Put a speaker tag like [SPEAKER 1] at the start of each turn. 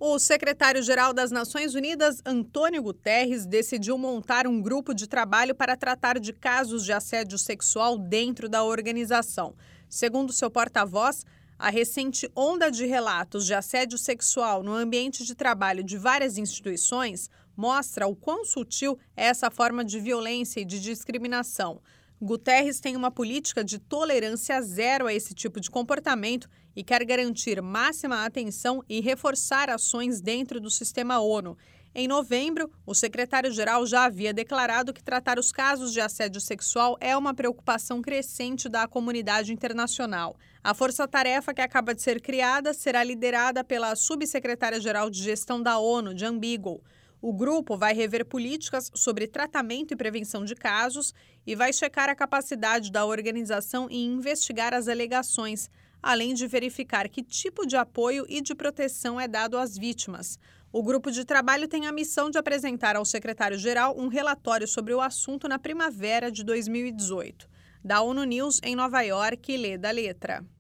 [SPEAKER 1] O secretário-geral das Nações Unidas, Antônio Guterres, decidiu montar um grupo de trabalho para tratar de casos de assédio sexual dentro da organização. Segundo seu porta-voz, a recente onda de relatos de assédio sexual no ambiente de trabalho de várias instituições mostra o quão sutil é essa forma de violência e de discriminação. Guterres tem uma política de tolerância zero a esse tipo de comportamento e quer garantir máxima atenção e reforçar ações dentro do sistema ONU. Em novembro, o secretário-geral já havia declarado que tratar os casos de assédio sexual é uma preocupação crescente da comunidade internacional. A força-tarefa que acaba de ser criada será liderada pela subsecretária-geral de Gestão da ONU, Jan Beagle. O grupo vai rever políticas sobre tratamento e prevenção de casos e vai checar a capacidade da organização em investigar as alegações, além de verificar que tipo de apoio e de proteção é dado às vítimas. O grupo de trabalho tem a missão de apresentar ao secretário-geral um relatório sobre o assunto na primavera de 2018. Da ONU News, em Nova York, Leda Letra.